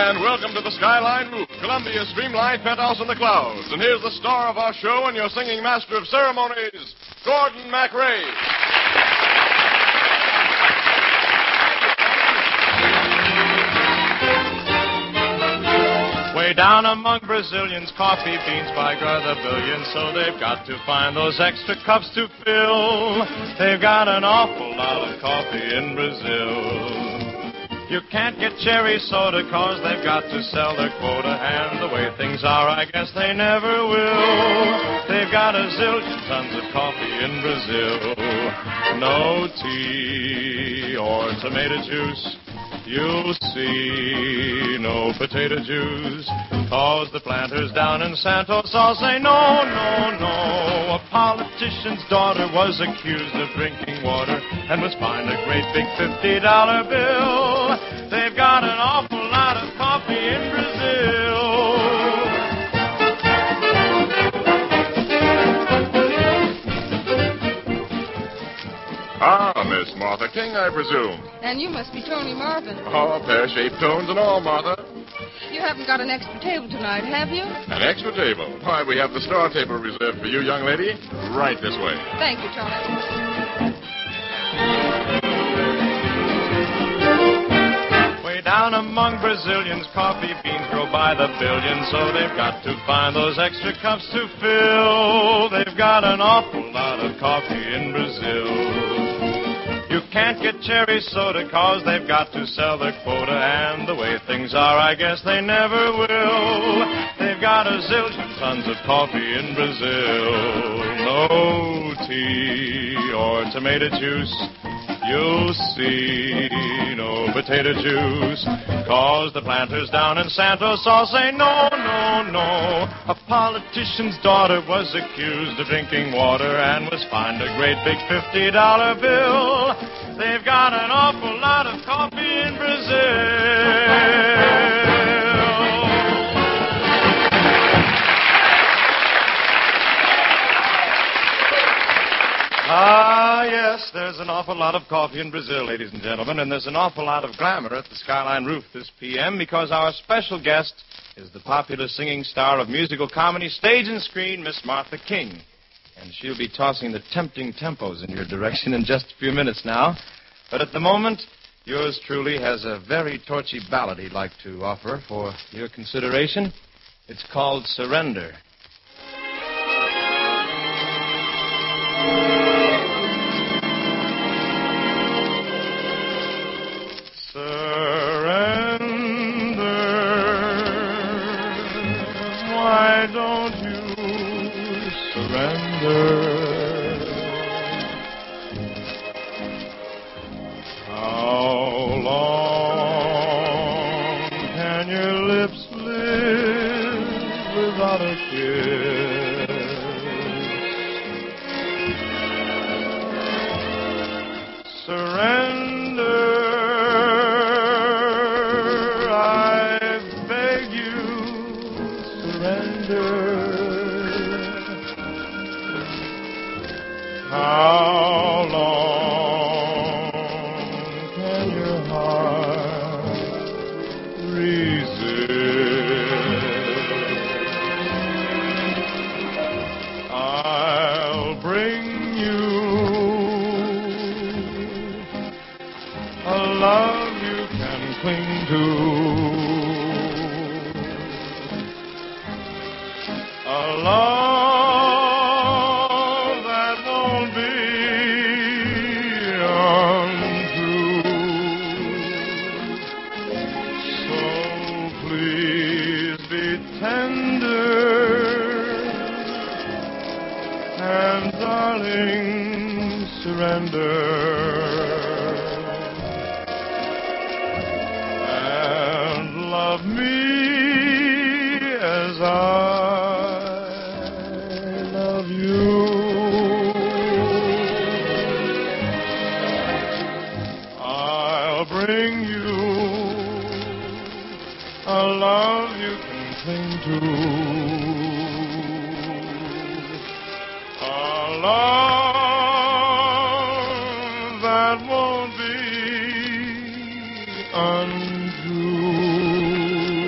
And welcome to the Skyline Roof, Columbia's streamlined penthouse in the clouds. And here's the star of our show and your singing master of ceremonies, Gordon MacRae. Way down among Brazilians, coffee beans by the billions, so they've got to find those extra cups to fill. They've got an awful lot of coffee in Brazil. You can't get cherry soda cause they've got to sell their quota, and the way things are, I guess they never will. They've got a zillion tons of coffee in Brazil. No tea or tomato juice, you'll see, no potato juice, cause the planters down in Santos all say no, no, no. A politician's daughter was accused of drinking water and was fined a great big $50 bill. They've got an awful lot of coffee in Brazil. Ah, Miss Martha King, I presume. And you must be Tony Marvin. Oh, pear-shaped tones and all, Martha. You haven't got an extra table tonight, have you? An extra table? Why, we have the star table reserved for you, young lady. Right this way. Thank you, Tony. Way down among Brazilians, coffee beans grow by the billions, so they've got to find those extra cups to fill. They've got an awful lot of coffee in Brazil. You can't get cherry soda cause they've got to sell their quota, and the way things are, I guess they never will. They've got a zillion tons of coffee in Brazil. No tea or tomato juice, you'll see, no potato juice, cause the planters down in Santos all say no, no, no. A politician's daughter was accused of drinking water and was fined a great big $50 bill. They've got an awful lot of coffee in Brazil. Ah, yes, there's an awful lot of coffee in Brazil, ladies and gentlemen, and there's an awful lot of glamour at the Skyline Roof this p.m. because our special guest is the popular singing star of musical comedy, stage and screen, Miss Martha King. And she'll be tossing the tempting tempos in your direction in just a few minutes now. But at the moment, yours truly has a very torchy ballad he'd like to offer for your consideration. It's called Surrender. Why don't you surrender? How long can your lips live without a kiss? Surrender. How long can your heart resist? I'll bring you a love you can cling to, a love surrender and love me as I love you. I'll bring you a love you can cling to, a love that won't be untrue.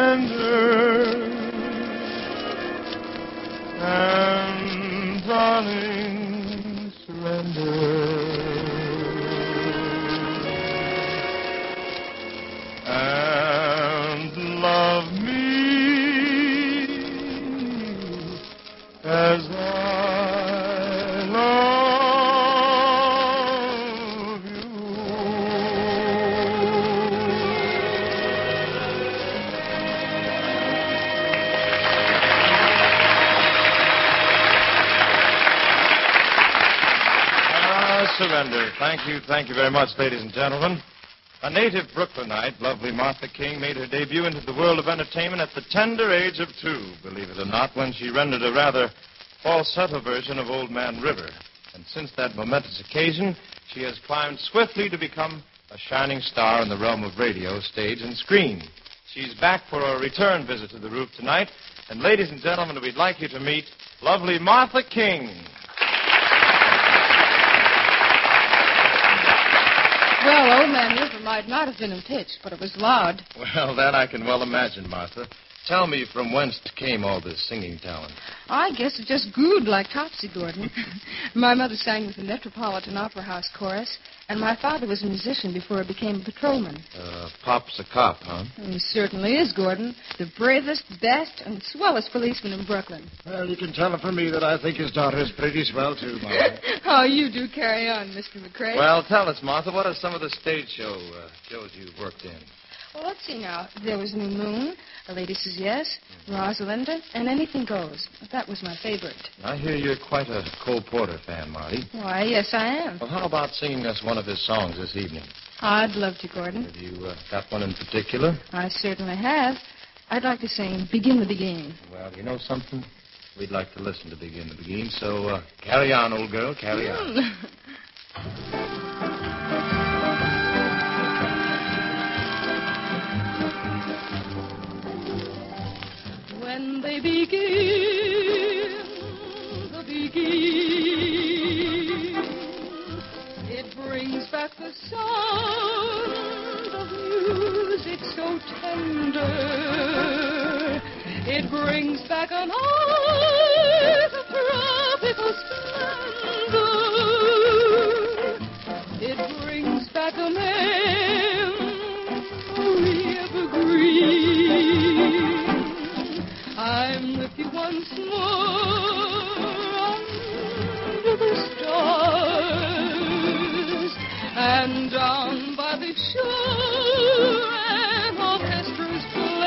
surrender. And darling, surrender. And love me as I love you. Surrender. Thank you very much, ladies and gentlemen. A native Brooklynite, lovely Martha King, made her debut into the world of entertainment at the tender age of 2, believe it or not, when she rendered a rather falsetto version of Old Man River. And since that momentous occasion, she has climbed swiftly to become a shining star in the realm of radio, stage, and screen. She's back for a return visit to the roof tonight. And ladies and gentlemen, we'd like you to meet lovely Martha King. Well, Old Man River might not have been in pitch, but it was loud. Well, that I can well imagine, Martha. Tell me from whence came all this singing talent. I guess it just grew like Topsy, Gordon. My mother sang with the Metropolitan Opera House chorus, and my father was a musician before he became a patrolman. Pop's a cop, huh? He certainly is, Gordon. The bravest, best, and swellest policeman in Brooklyn. Well, you can tell him from me that I think his daughter is pretty swell, too, Mama. Oh, you do carry on, Mr. McCrae. Well, tell us, Martha, what are some of the stage shows you've worked in? Well, let's see now. There was New Moon, A Lady Says Yes, Rosalinda, and Anything Goes. That was my favorite. I hear you're quite a Cole Porter fan, Marty. Why, yes, I am. Well, how about singing us one of his songs this evening? I'd love to, Gordon. Have you got one in particular? I certainly have. I'd like to sing Begin the Beginning. Well, you know something? We'd like to listen to Begin the Beginning, so carry on, old girl, carry on. When they begin, the begin, it brings back the sound of music so tender. It brings back a night of tropical splendor. It brings back a memory evergreen. I'm with you once more under the stars, and down by the shore an orchestra's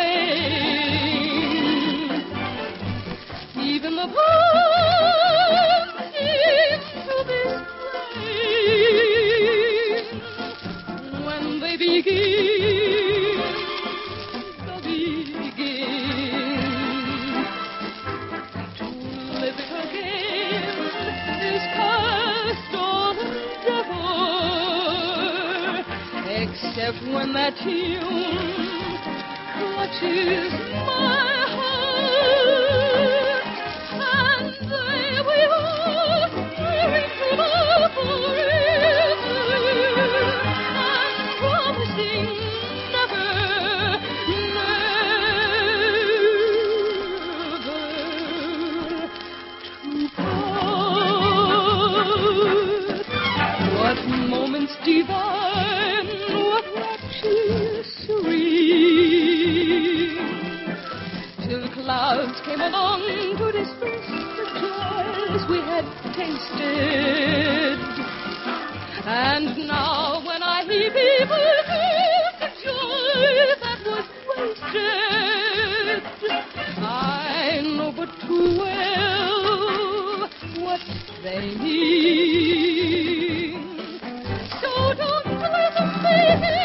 playing. Even the palms seem to be swaying when they begin. Except when that tune clutches my heart, and there we are, nearing to the forever, and promising never, never to part. What moments divine, what rapture serene, till clouds came along to disperse the joys we had tasted. And now when I hear people talk the joy that was wasted, I know but too well what they mean. So don't let them begin.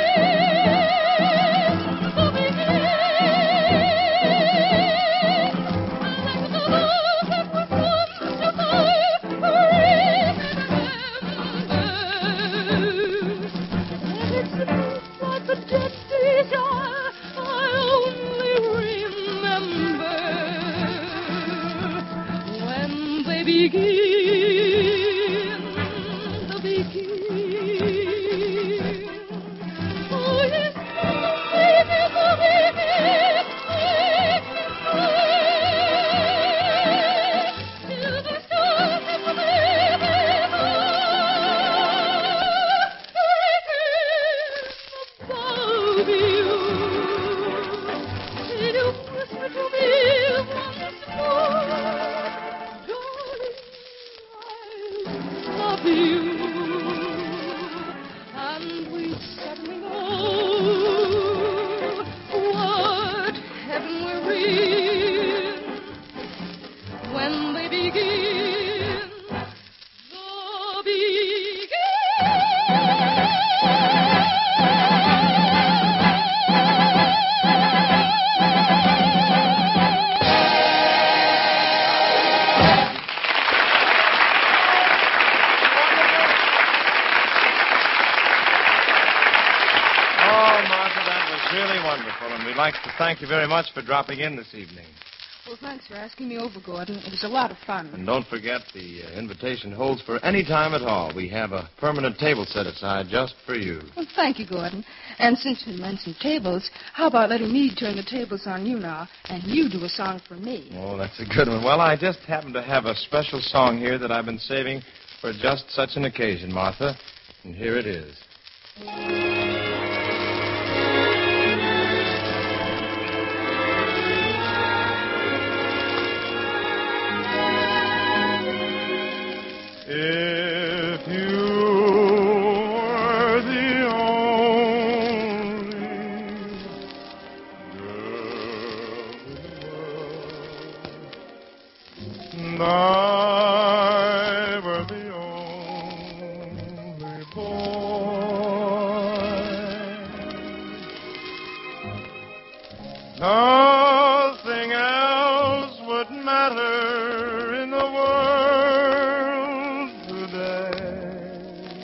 thank you very much for dropping in this evening. Well, thanks for asking me over, Gordon. It was a lot of fun. And don't forget, the invitation holds for any time at all. We have a permanent table set aside just for you. Well, thank you, Gordon. And since you mentioned tables, how about letting me turn the tables on you now, and you do a song for me? Oh, that's a good one. Well, I just happen to have a special song here that I've been saving for just such an occasion, Martha. And here it is. If you were the only girl in the world, and I were the only boy, nothing else would matter in the world today.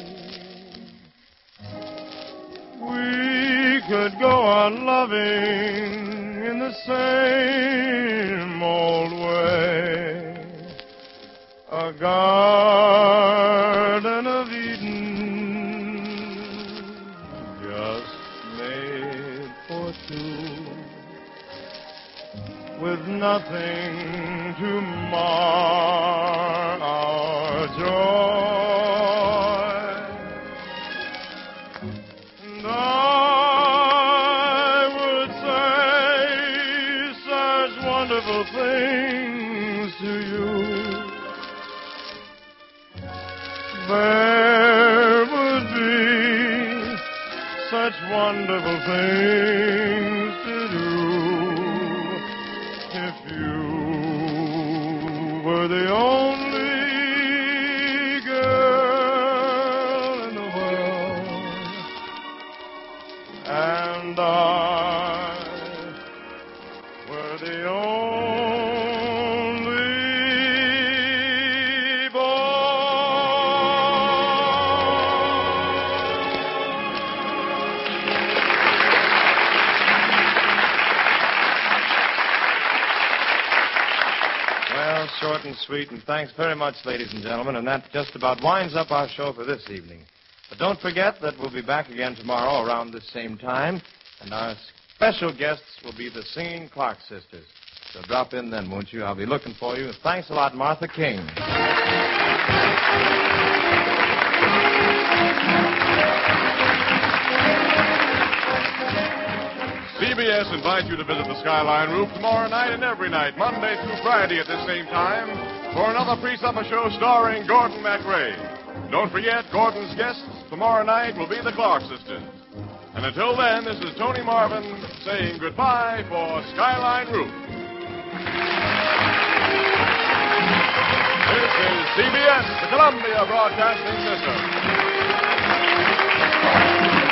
We could go on loving in the same old way. A garden of Eden just made for two, with nothing to mar our joy. And I would say such wonderful things to you. There would be such wonderful things to do if you were the only girl in the world, and I were the only boy. Well, short and sweet, and thanks very much, ladies and gentlemen, and that just about winds up our show for this evening. But don't forget that we'll be back again tomorrow around this same time, and our special guests will be the Singing Clark Sisters. So drop in then, won't you? I'll be looking for you. Thanks a lot, Martha King. CBS invites you to visit the Skyline Roof tomorrow night and every night, Monday through Friday at this same time, for another pre-supper show starring Gordon MacRae. Don't forget, Gordon's guests tomorrow night will be the Clark Sisters. And until then, this is Tony Marvin saying goodbye for Skyline Roof. This is CBS, the Columbia Broadcasting System.